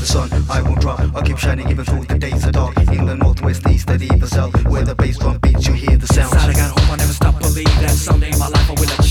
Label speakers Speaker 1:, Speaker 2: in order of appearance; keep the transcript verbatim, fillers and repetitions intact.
Speaker 1: sun, I won't drop. I'll keep shining even though the days are dark. In the northwest, east, and even south, where the bass drum beats, you hear the sound.
Speaker 2: Inside I got hope, I never stop believe that someday in my life I will achieve